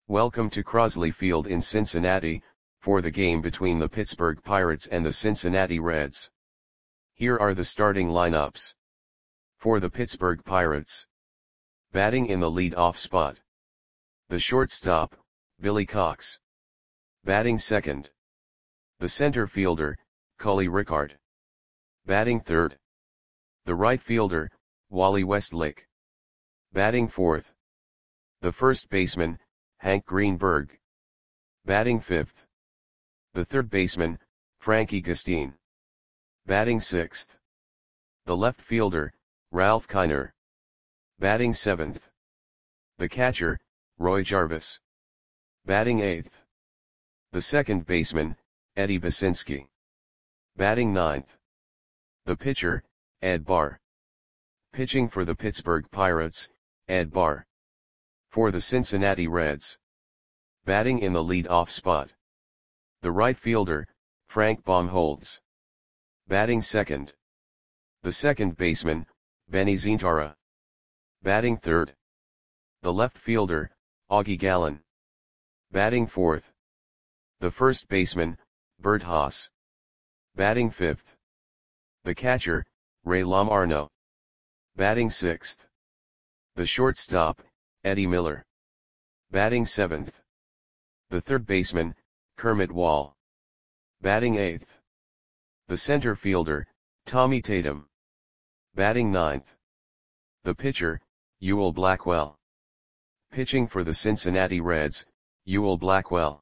Welcome to Crosley Field in Cincinnati, for the game between the Pittsburgh Pirates and the Cincinnati Reds. Here are the starting lineups. For the Pittsburgh Pirates. Batting in the lead-off spot. The shortstop, Billy Cox. Batting second. The center fielder, Cully Rickard. Batting third. The right fielder, Wally Westlake. Batting fourth. The first baseman, Hank Greenberg. Batting fifth. The third baseman, Frankie Gustin. Batting sixth. The left fielder, Ralph Kiner. Batting seventh. The catcher, Roy Jarvis. Batting eighth. The second baseman, Eddie Basinski. Batting ninth. The pitcher, Ed Barr. Pitching for the Pittsburgh Pirates, Ed Barr. For the Cincinnati Reds. Batting in the lead-off spot. The right fielder, Frank Baumholtz. Batting second. The second baseman, Benny Zintara. Batting third. The left fielder, Augie Gallen. Batting fourth. The first baseman, Bert Haas. Batting fifth. The catcher, Ray Lamarno. Batting sixth. The shortstop, Eddie Miller. Batting seventh. The third baseman, Kermit Wall. Batting eighth. The center fielder, Tommy Tatum. Batting ninth. The pitcher, Ewell Blackwell. Pitching for the Cincinnati Reds, Ewell Blackwell.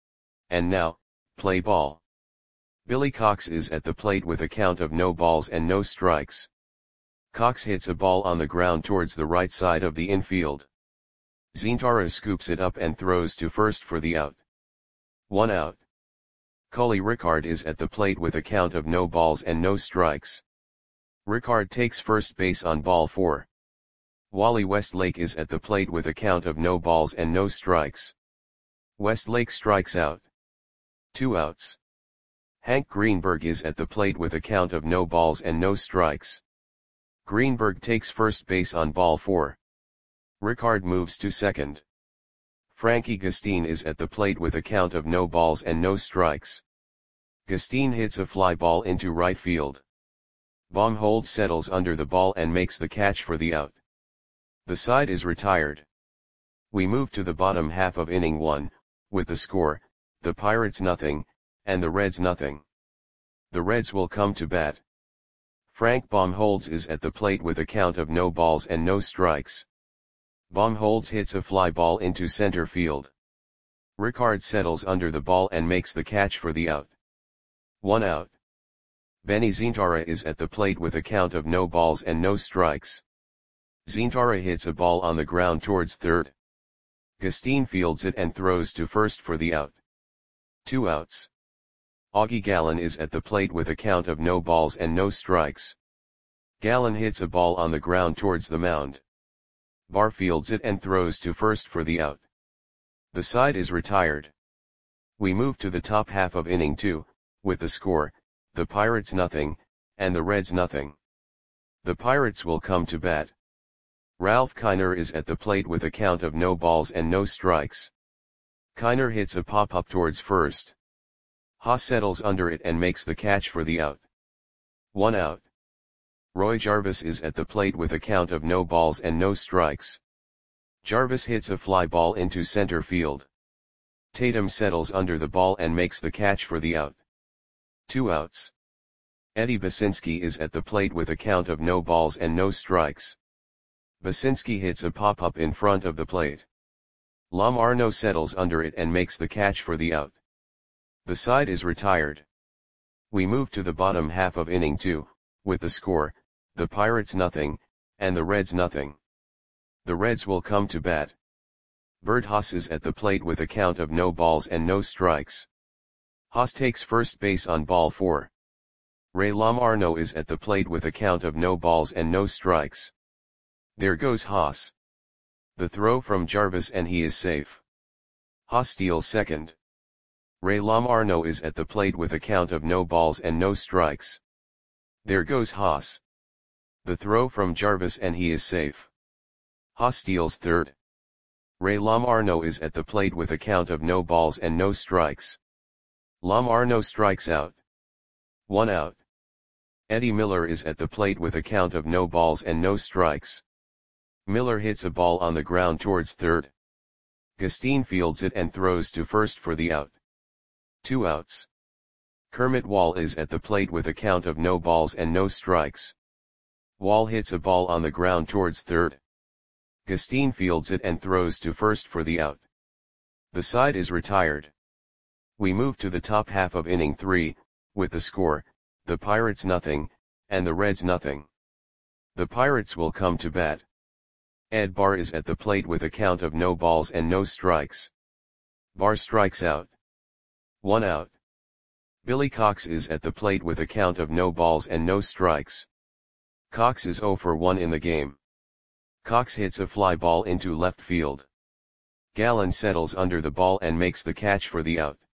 And now, play ball. Billy Cox is at the plate with a count of no balls and no strikes. Cox hits a ball on the ground towards the right side of the infield. Zintara scoops it up and throws to first for the out. 1 out. Cully Rickard is at the plate with a count of no balls and no strikes. Rickard takes first base on ball 4. Wally Westlake is at the plate with a count of no balls and no strikes. Westlake strikes out. 2 outs. Hank Greenberg is at the plate with a count of no balls and no strikes. Greenberg takes first base on ball 4. Rickard moves to second. Frankie Gustin is at the plate with a count of no balls and no strikes. Gustin hits a fly ball into right field. Baumholtz settles under the ball and makes the catch for the out. The side is retired. We move to the bottom half of inning 1, with the score, the Pirates nothing, and the Reds nothing. The Reds will come to bat. Frank Baumholtz is at the plate with a count of no balls and no strikes. Baumholtz hits a fly ball into center field. Rickard settles under the ball and makes the catch for the out. 1 out. Benny Zintara is at the plate with a count of no balls and no strikes. Zintara hits a ball on the ground towards third. Gustin fields it and throws to first for the out. 2 outs. Augie Gallen is at the plate with a count of no balls and no strikes. Gallen hits a ball on the ground towards the mound. Barr fields it and throws to first for the out. The side is retired. We move to the top half of inning 2, with the score, the Pirates nothing, and the Reds nothing. The Pirates will come to bat. Ralph Kiner is at the plate with a count of no balls and no strikes. Kiner hits a pop-up towards first. Haas settles under it and makes the catch for the out. 1 out. Roy Jarvis is at the plate with a count of no balls and no strikes. Jarvis hits a fly ball into center field. Tatum settles under the ball and makes the catch for the out. 2 outs. Eddie Basinski is at the plate with a count of no balls and no strikes. Basinski hits a pop-up in front of the plate. Lamarno settles under it and makes the catch for the out. The side is retired. We move to the bottom half of inning 2, with the score, the Pirates nothing, and the Reds nothing. The Reds will come to bat. Bert Haas is at the plate with a count of no balls and no strikes. Haas takes first base on ball 4. Ray Lamarno is at the plate with a count of no balls and no strikes. There goes Haas. The throw from Jarvis and he is safe. Haas steals second. Ray Lamarno is at the plate with a count of no balls and no strikes. There goes Haas. The throw from Jarvis and he is safe. Haas steals third. Ray Lamarno is at the plate with a count of no balls and no strikes. Lamarno strikes out. 1 out. Eddie Miller is at the plate with a count of no balls and no strikes. Miller hits a ball on the ground towards third. Gustine fields it and throws to first for the out. 2 outs. Kermit Wall is at the plate with a count of no balls and no strikes. Wall hits a ball on the ground towards third. Gustine fields it and throws to first for the out. The side is retired. We move to the top half of inning 3, with the score, the Pirates nothing, and the Reds nothing. The Pirates will come to bat. Ed Barr is at the plate with a count of no balls and no strikes. Barr strikes out. 1 out. Billy Cox is at the plate with a count of no balls and no strikes. Cox is 0 for 1 in the game. Cox hits a fly ball into left field. Gallen settles under the ball and makes the catch for the out.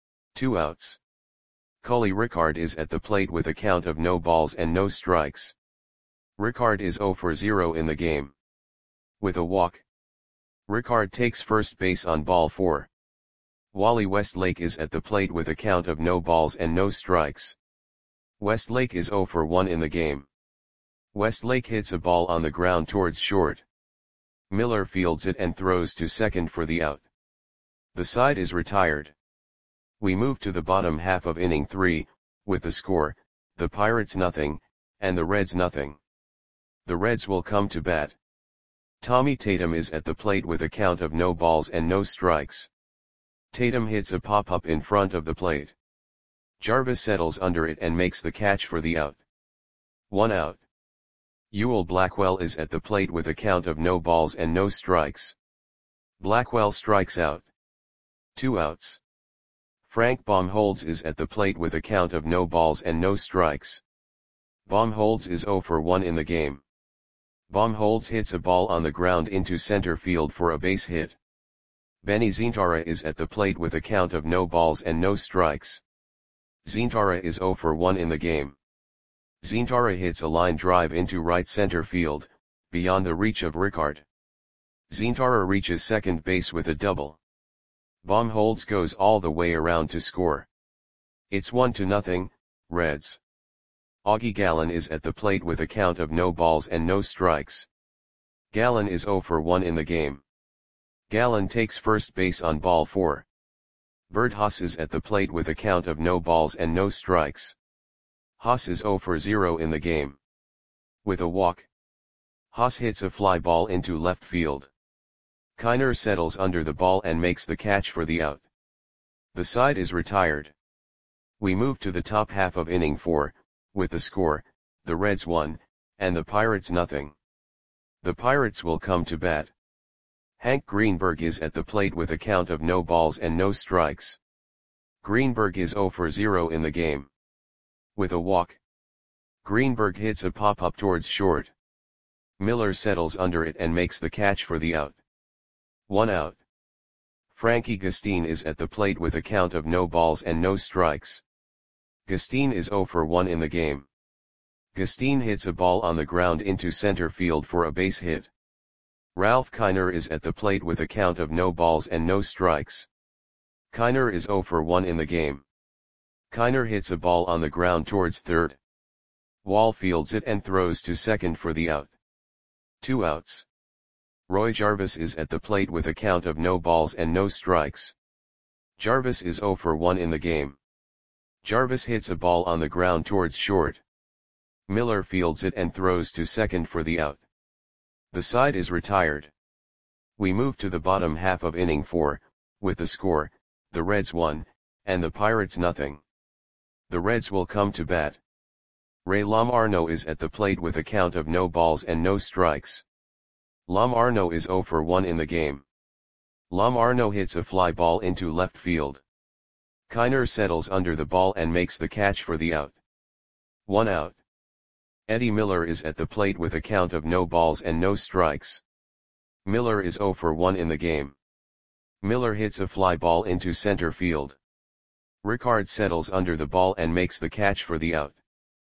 2 outs. Cully Ricard is at the plate with a count of no balls and no strikes. Ricard is 0 for 0 in the game. With a walk. Ricard takes first base on ball 4. Wally Westlake is at the plate with a count of no balls and no strikes. Westlake is 0 for 1 in the game. Westlake hits a ball on the ground towards short. Miller fields it and throws to second for the out. The side is retired. We move to the bottom half of inning 3, with the score, the Pirates nothing, and the Reds nothing. The Reds will come to bat. Tommy Tatum is at the plate with a count of no balls and no strikes. Tatum hits a pop-up in front of the plate. Jarvis settles under it and makes the catch for the out. 1 out. Ewell Blackwell is at the plate with a count of no balls and no strikes. Blackwell strikes out. 2 outs. Frank Baumholtz is at the plate with a count of no balls and no strikes. Baumholtz is 0 for 1 in the game. Baumholtz hits a ball on the ground into center field for a base hit. Benny Zintara is at the plate with a count of no balls and no strikes. Zintara is 0 for 1 in the game. Zintara hits a line drive into right center field, beyond the reach of Ricard. Zintara reaches second base with a double. Baumholtz goes all the way around to score. It's 1-0, Reds. Augie Gallen is at the plate with a count of no balls and no strikes. Gallen is 0 for 1 in the game. Gallen takes first base on ball 4. Bert Haas is at the plate with a count of no balls and no strikes. Haas is 0 for 0 in the game. With a walk. Haas hits a fly ball into left field. Kiner settles under the ball and makes the catch for the out. The side is retired. We move to the top half of inning 4, with the score, the Reds 1, and the Pirates nothing. The Pirates will come to bat. Hank Greenberg is at the plate with a count of no balls and no strikes. Greenberg is 0 for 0 in the game. With a walk. Greenberg hits a pop-up towards short. Miller settles under it and makes the catch for the out. 1 out. Frankie Gustine is at the plate with a count of no balls and no strikes. Gustine is 0 for 1 in the game. Gustine hits a ball on the ground into center field for a base hit. Ralph Kiner is at the plate with a count of no balls and no strikes. Kiner is 0 for 1 in the game. Kiner hits a ball on the ground towards third. Wall fields it and throws to second for the out. 2 outs. Roy Jarvis is at the plate with a count of no balls and no strikes. Jarvis is 0 for 1 in the game. Jarvis hits a ball on the ground towards short. Miller fields it and throws to second for the out. The side is retired. We move to the bottom half of inning 4, with the score, the Reds 1, and the Pirates nothing. The Reds will come to bat. Ray Lamarno is at the plate with a count of no balls and no strikes. Lamarno is 0 for 1 in the game. Lamarno hits a fly ball into left field. Kiner settles under the ball and makes the catch for the out. 1 out. Eddie Miller is at the plate with a count of no balls and no strikes. Miller is 0 for 1 in the game. Miller hits a fly ball into center field. Ricard settles under the ball and makes the catch for the out.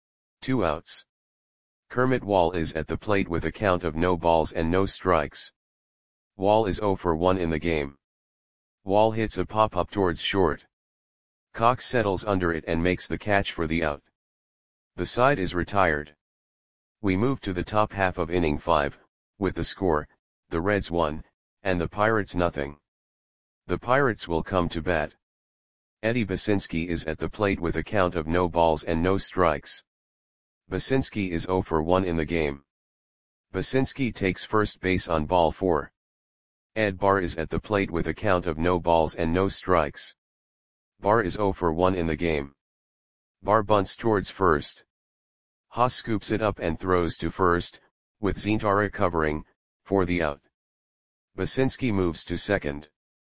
2 outs. Kermit Wall is at the plate with a count of no balls and no strikes. Wall is 0 for 1 in the game. Wall hits a pop-up towards short. Cox settles under it and makes the catch for the out. The side is retired. We move to the top half of inning 5, with the score, the Reds 1, and the Pirates nothing. The Pirates will come to bat. Eddie Basinski is at the plate with a count of no balls and no strikes. Basinski is 0 for 1 in the game. Basinski takes first base on ball 4. Ed Barr is at the plate with a count of no balls and no strikes. Barr is 0 for 1 in the game. Barr bunts towards first. Haas scoops it up and throws to first, with Zintara covering, for the out. Basinski moves to second.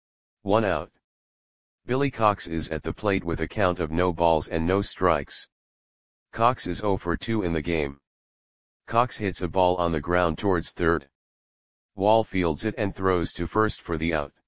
1 out. Billy Cox is at the plate with a count of no balls and no strikes. Cox is 0 for 2 in the game. Cox hits a ball on the ground towards third. Wall fields it and throws to first for the out.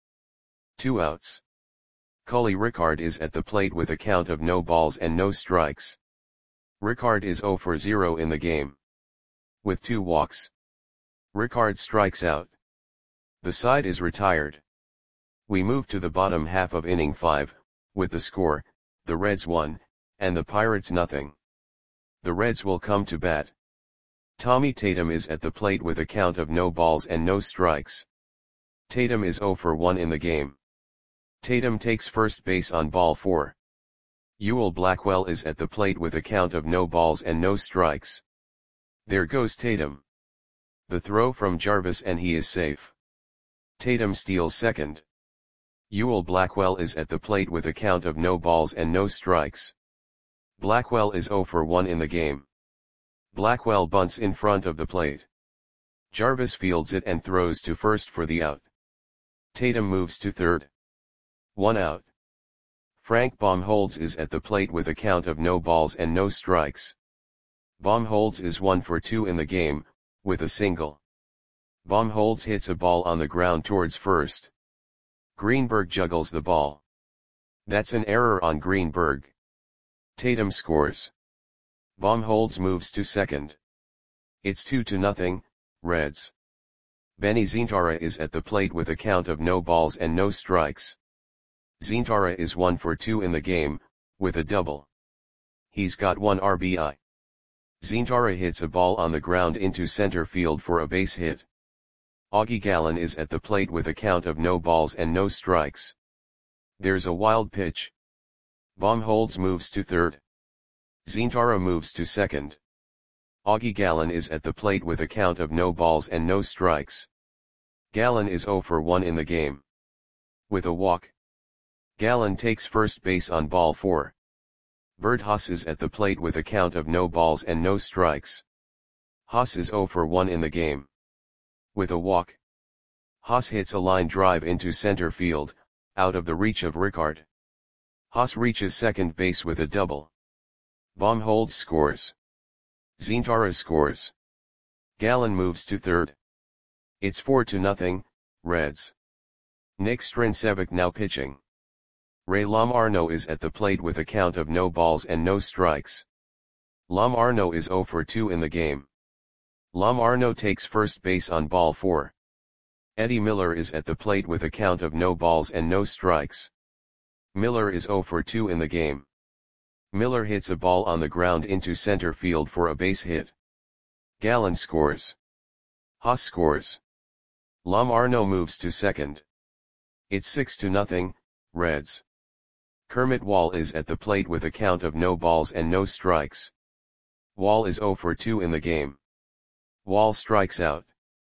2 outs. Cully Ricard is at the plate with a count of no balls and no strikes. Ricard is 0 for 0 in the game. With 2 walks. Ricard strikes out. The side is retired. We move to the bottom half of inning 5, with the score, the Reds 1, and the Pirates nothing. The Reds will come to bat. Tommy Tatum is at the plate with a count of no balls and no strikes. Tatum is 0 for 1 in the game. Tatum takes first base on ball 4. Ewell Blackwell is at the plate with a count of no balls and no strikes. There goes Tatum. The throw from Jarvis and he is safe. Tatum steals second. Ewell Blackwell is at the plate with a count of no balls and no strikes. Blackwell is 0 for 1 in the game. Blackwell bunts in front of the plate. Jarvis fields it and throws to first for the out. Tatum moves to third. 1 out. Frank Baumholtz is at the plate with a count of no balls and no strikes. Baumholtz is 1 for 2 in the game, with a single. Baumholtz hits a ball on the ground towards first. Greenberg juggles the ball. That's an error on Greenberg. Tatum scores. Baumholtz moves to second. It's 2-0, Reds. Benny Zintara is at the plate with a count of no balls and no strikes. Zintara is 1 for 2 in the game, with a double. He's got 1 RBI. Zintara hits a ball on the ground into center field for a base hit. Augie Gallen is at the plate with a count of no balls and no strikes. There's a wild pitch. Baumholtz moves to third. Zintara moves to second. Augie Gallen is at the plate with a count of no balls and no strikes. Gallen is 0 for 1 in the game. With a walk. Gallen takes first base on ball 4. Bert Haas is at the plate with a count of no balls and no strikes. Haas is 0 for 1 in the game. With a walk. Haas hits a line drive into center field, out of the reach of Ricard. Haas reaches second base with a double. Baumholtz scores. Zintara scores. Gallen moves to third. It's 4-0, Reds. Nick Strincevic now pitching. Ray Lamarno is at the plate with a count of no balls and no strikes. Lamarno is 0 for 2 in the game. Lamarno takes first base on ball 4. Eddie Miller is at the plate with a count of no balls and no strikes. Miller is 0 for 2 in the game. Miller hits a ball on the ground into center field for a base hit. Gallen scores. Haas scores. Lamarno moves to second. It's 6-0, Reds. Kermit Wall is at the plate with a count of no balls and no strikes. Wall is 0 for 2 in the game. Wall strikes out.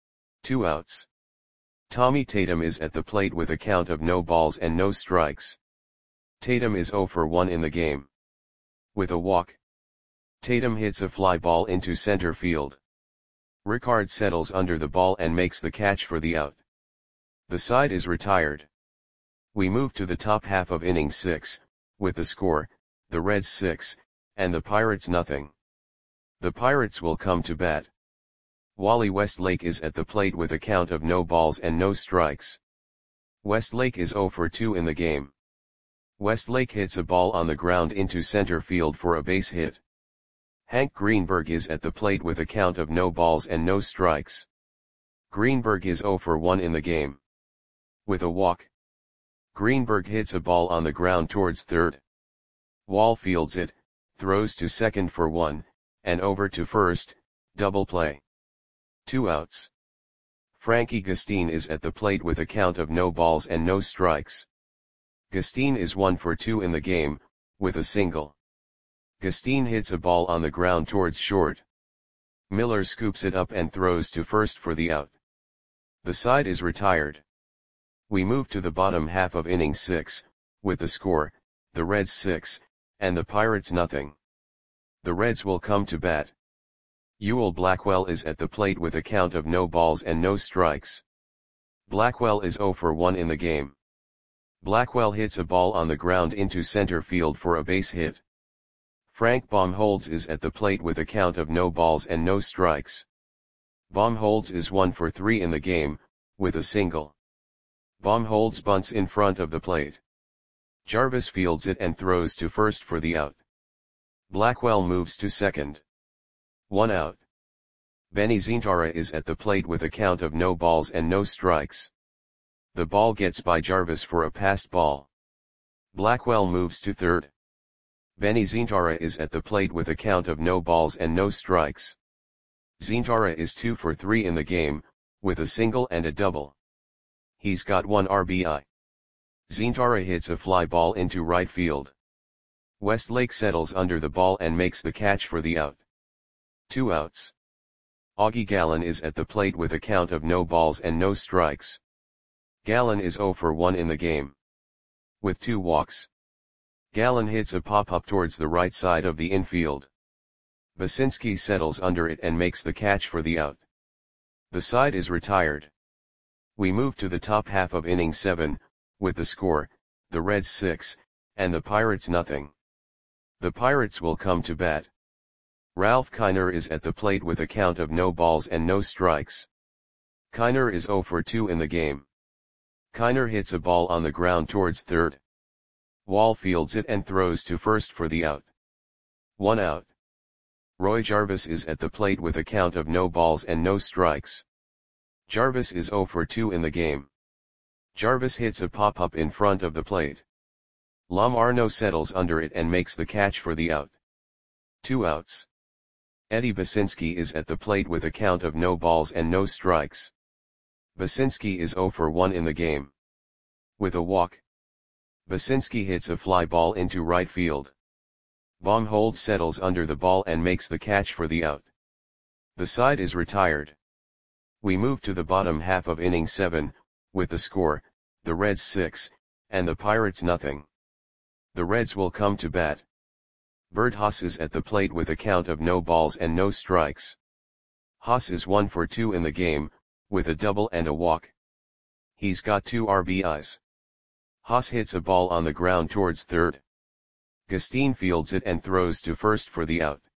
2 outs. Tommy Tatum is at the plate with a count of no balls and no strikes. Tatum is 0 for 1 in the game. With a walk. Tatum hits a fly ball into center field. Ricard settles under the ball and makes the catch for the out. The side is retired. We move to the top half of inning 6, with the score, the Reds 6, and the Pirates nothing. The Pirates will come to bat. Wally Westlake is at the plate with a count of no balls and no strikes. Westlake is 0 for 2 in the game. Westlake hits a ball on the ground into center field for a base hit. Hank Greenberg is at the plate with a count of no balls and no strikes. Greenberg is 0 for 1 in the game. With a walk, Greenberg hits a ball on the ground towards third. Wall fields it, throws to second for 1, and over to first, double play. 2 outs. Frankie Gustin is at the plate with a count of no balls and no strikes. Gustin is 1 for 2 in the game, with a single. Gustin hits a ball on the ground towards short. Miller scoops it up and throws to first for the out. The side is retired. We move to the bottom half of inning 6, with the score, the Reds 6, and the Pirates nothing. The Reds will come to bat. Ewell Blackwell is at the plate with a count of no balls and no strikes. Blackwell is 0 for 1 in the game. Blackwell hits a ball on the ground into center field for a base hit. Frank Baumholtz is at the plate with a count of no balls and no strikes. Baumholtz is 1 for 3 in the game, with a single. Baumholtz bunts in front of the plate. Jarvis fields it and throws to first for the out. Blackwell moves to second. 1 out. Benny Zintara is at the plate with a count of no balls and no strikes. The ball gets by Jarvis for a passed ball. Blackwell moves to third. Benny Zintara is at the plate with a count of no balls and no strikes. Zintara is 2 for 3 in the game, with a single and a double. He's got 1 RBI. Zintara hits a fly ball into right field. Westlake settles under the ball and makes the catch for the out. 2 outs. Augie Gallen is at the plate with a count of no balls and no strikes. Gallen is 0 for 1 in the game. With 2 walks. Gallen hits a pop-up towards the right side of the infield. Basinski settles under it and makes the catch for the out. The side is retired. We move to the top half of inning 7, with the score, the Reds 6, and the Pirates nothing. The Pirates will come to bat. Ralph Kiner is at the plate with a count of no balls and no strikes. Kiner is 0 for 2 in the game. Kiner hits a ball on the ground towards third. Wall fields it and throws to first for the out. 1 out. Roy Jarvis is at the plate with a count of no balls and no strikes. Jarvis is 0 for 2 in the game. Jarvis hits a pop-up in front of the plate. Lam Arno settles under it and makes the catch for the out. 2 outs. Eddie Basinski is at the plate with a count of no balls and no strikes. Basinski is 0 for 1 in the game. With a walk, Basinski hits a fly ball into right field. Baumholtz settles under the ball and makes the catch for the out. The side is retired. We move to the bottom half of inning 7, with the score, the Reds 6, and the Pirates nothing. The Reds will come to bat. Bert Haas is at the plate with a count of no balls and no strikes. Haas is 1 for 2 in the game, with a double and a walk. He's got 2 RBIs. Haas hits a ball on the ground towards third. Gustin fields it and throws to first for the out.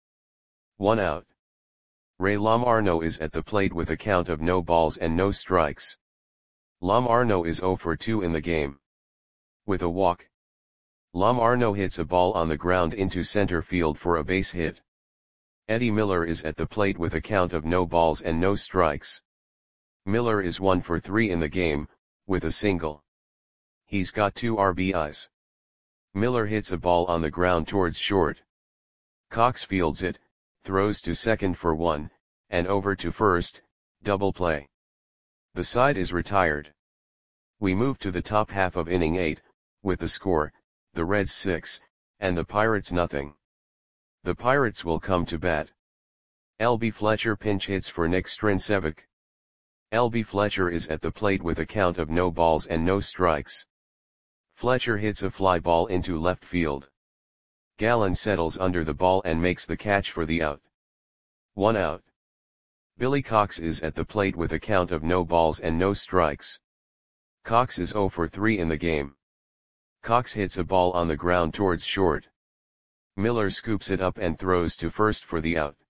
1 out. Ray Lam Arno is at the plate with a count of no balls and no strikes. Lam Arno is 0 for 2 in the game. With a walk, Lam Arno hits a ball on the ground into center field for a base hit. Eddie Miller is at the plate with a count of no balls and no strikes. Miller is 1 for 3 in the game, with a single. He's got 2 RBIs. Miller hits a ball on the ground towards short. Cox fields it, throws to second for 1, and over to first, double play. The side is retired. We move to the top half of inning 8, with the score, the Reds 6, and the Pirates nothing. The Pirates will come to bat. L.B. Fletcher pinch hits for Nick Strincevic. L.B. Fletcher is at the plate with a count of no balls and no strikes. Fletcher hits a fly ball into left field. Gallen settles under the ball and makes the catch for the out. 1 out. Billy Cox is at the plate with a count of no balls and no strikes. Cox is 0 for 3 in the game. Cox hits a ball on the ground towards short. Miller scoops it up and throws to first for the out.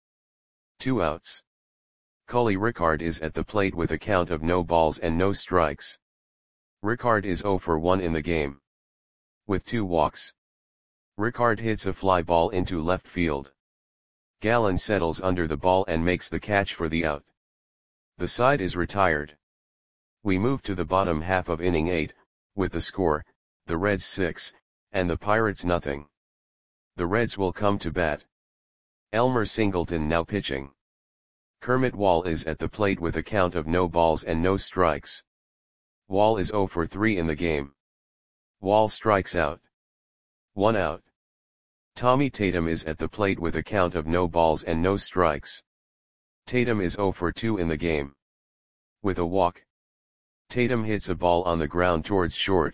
2 outs. Cully Rickard is at the plate with a count of no balls and no strikes. Rickard is 0 for 1 in the game. With 2 walks, Rickard hits a fly ball into left field. Gallen settles under the ball and makes the catch for the out. The side is retired. We move to the bottom half of inning 8, with the score, the Reds 6, and the Pirates nothing. The Reds will come to bat. Elmer Singleton now pitching. Kermit Wall is at the plate with a count of no balls and no strikes. Wall is 0 for 3 in the game. Wall strikes out. 1 out. Tommy Tatum is at the plate with a count of no balls and no strikes. Tatum is 0 for 2 in the game. With a walk. Tatum hits a ball on the ground towards short.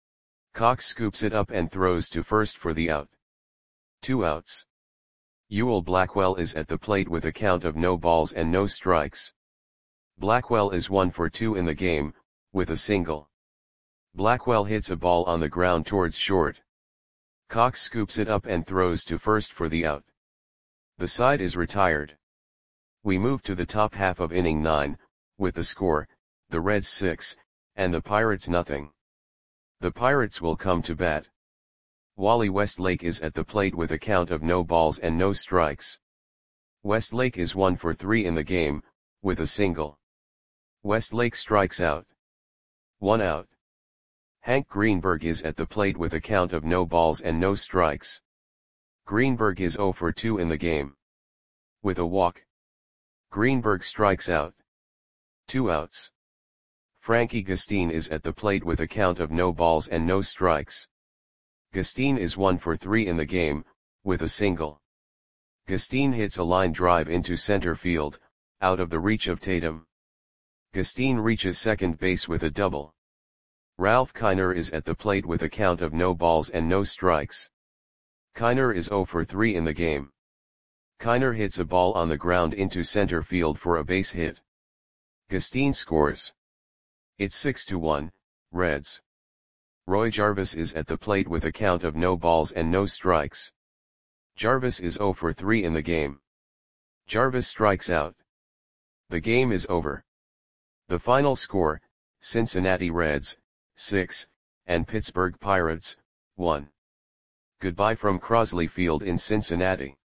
Cox scoops it up and throws to first for the out. 2 outs. Ewell Blackwell is at the plate with a count of no balls and no strikes. Blackwell is 1 for 2 in the game, with a single. Blackwell hits a ball on the ground towards short. Cox scoops it up and throws to first for the out. The side is retired. We move to the top half of inning 9, with the score, the Reds 6, and the Pirates nothing. The Pirates will come to bat. Wally Westlake is at the plate with a count of no balls and no strikes. Westlake is 1 for 3 in the game, with a single. Westlake strikes out. 1 out. Hank Greenberg is at the plate with a count of no balls and no strikes. Greenberg is 0 for 2 in the game. With a walk. Greenberg strikes out. 2 outs. Frankie Gustine is at the plate with a count of no balls and no strikes. Gustine is 1 for 3 in the game, with a single. Gustine hits a line drive into center field, out of the reach of Tatum. Gustine reaches second base with a double. Ralph Kiner is at the plate with a count of no balls and no strikes. Kiner is 0 for 3 in the game. Kiner hits a ball on the ground into center field for a base hit. Gustine scores. It's 6-1, Reds. Roy Jarvis is at the plate with a count of no balls and no strikes. Jarvis is 0 for 3 in the game. Jarvis strikes out. The game is over. The final score, Cincinnati Reds, 6, and Pittsburgh Pirates, 1. Goodbye from Crosley Field in Cincinnati.